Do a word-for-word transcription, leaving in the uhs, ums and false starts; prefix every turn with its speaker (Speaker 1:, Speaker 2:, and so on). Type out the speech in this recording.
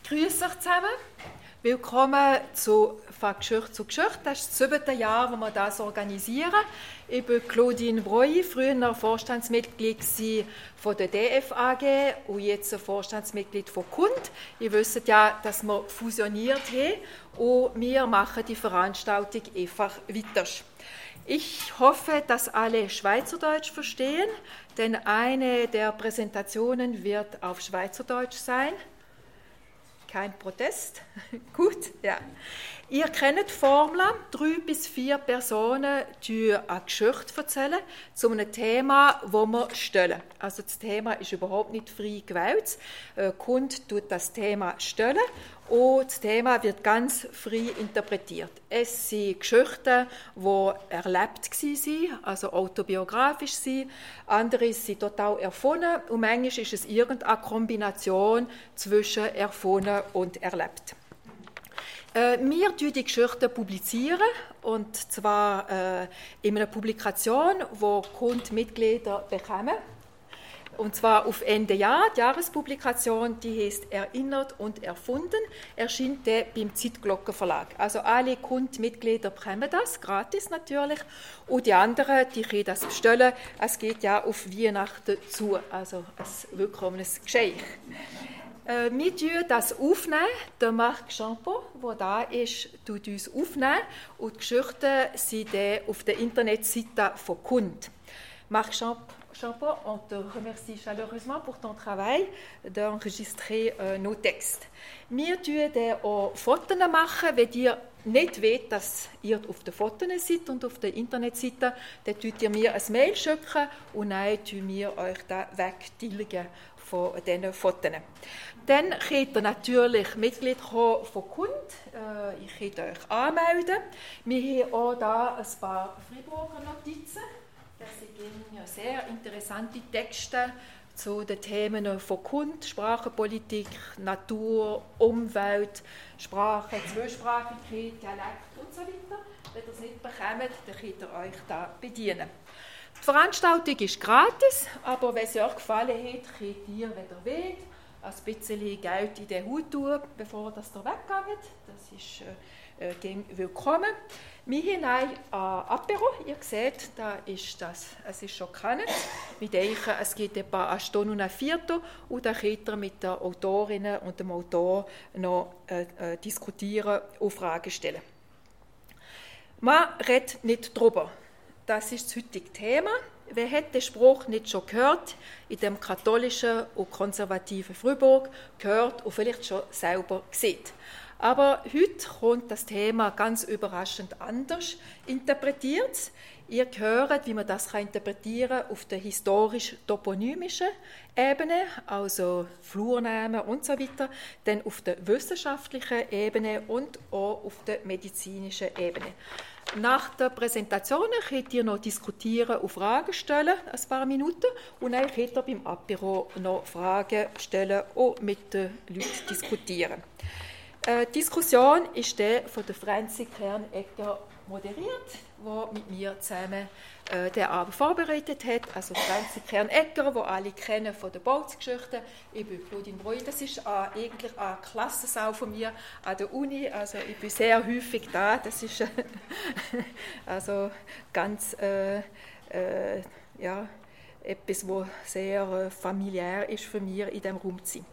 Speaker 1: Grüß euch zusammen. Willkommen zu «Von Geschichte zu Geschichte». Das ist das siebte Jahr, wo wir das organisieren. Ich bin Claudine Breuil, früher Vorstandsmitglied von der D F A G und jetzt Vorstandsmitglied von Kund. Ihr wisst ja, dass wir fusioniert haben und wir machen die Veranstaltung einfach weiter. Ich hoffe, dass alle Schweizerdeutsch verstehen, denn eine der Präsentationen wird auf Schweizerdeutsch sein. Kein Protest? Gut, ja. Ihr kennt die Formel, drei bis vier Personen die eine Geschichte erzählen zu einem Thema, das wir stellen. Also das Thema ist überhaupt nicht frei gewählt. Der Kunde tut das Thema stellen und das Thema wird ganz frei interpretiert. Es sind Geschichten, die erlebt waren, also autobiografisch sind. Andere sind total erfunden und manchmal ist es irgendeine Kombination zwischen erfunden und erlebt. Äh, wir publizieren die Geschichten publizieren, und zwar äh, in einer Publikation, die Kundenmitglieder bekommen. Und zwar auf Ende Jahr. Die Jahrespublikation, die heißt «Erinnert und erfunden», erscheint dann beim Zeitglockenverlag. Also alle Kundenmitglieder bekommen das, gratis natürlich, und die anderen, die können das bestellen. Es geht ja auf Weihnachten zu, also ein willkommenes Geschenk. Äh, wir aufnehmen das aufnehmen. Der Marc Champeau, der da ist, tut uns aufnehmen. Und die Geschichten sind dann auf der Internetseite von Kund. Marc Champeau, on te remercie chaleureusement pour ton travail d'enregistrer euh, nos textes. Wir machen dann auch Fotos machen. Wenn ihr nicht wollt, dass ihr auf den Fotos seid und auf der Internetseite, dann könnt ihr mir ein Mail schicken und dann tun wir euch da wegtilgen von diesen Fotos. Dann könnt ihr natürlich Mitglied von Kund. Äh, ich könnt euch anmelden. Wir haben auch hier ein paar Freiburger Notizen. Das sind sehr interessante Texte zu den Themen von Kund, Sprachenpolitik, Natur, Umwelt, Sprache, Zweisprachigkeit, Dialekt und so weiter. Wenn ihr es nicht bekommt, dann könnt ihr euch da bedienen. Die Veranstaltung ist gratis, aber wenn es euch gefallen hat, könnt ihr, wenn ihr wollt, ein bisschen Geld in den Hut tun, bevor das ihr weggeht. Das ist äh, äh, willkommen. Wir haben ein äh, Apero. Ihr seht, da ist das, es ist schon bekannt. Wir denken, es geht etwa eine Stunde und ein Viertel und dann könnt ihr mit den Autorinnen und dem Autor noch äh, äh, diskutieren und Fragen stellen. Man redet nicht darüber. Das ist das heutige Thema. Wer hat den Spruch nicht schon gehört, in dem katholischen und konservativen Freiburg gehört und vielleicht schon selber gesehen. Aber heute kommt das Thema ganz überraschend anders interpretiert. Ihr hört, wie man das interpretieren kann auf der historisch-toponymischen Ebene, also Flurnamen und so weiter, dann auf der wissenschaftlichen Ebene und auch auf der medizinischen Ebene. Nach der Präsentation könnt ihr noch diskutieren und Fragen stellen, ein paar Minuten, und dann könnt ihr beim Apero noch Fragen stellen und mit den Leuten diskutieren. Die Diskussion ist dann von der Franzi Kern-Egger moderiert, die mit mir zusammen äh, den Abend vorbereitet hat. Also Franzi Kern-Egger, die alle kennen von den Bautzgeschichten. Ich bin Claudine Breuil. Das ist äh, eigentlich ein Klassensaal von mir an der Uni. Also ich bin sehr häufig da. Das ist äh, also ganz äh, äh, ja, etwas, was sehr äh, familiär ist für mich, in diesem Raum zu sein.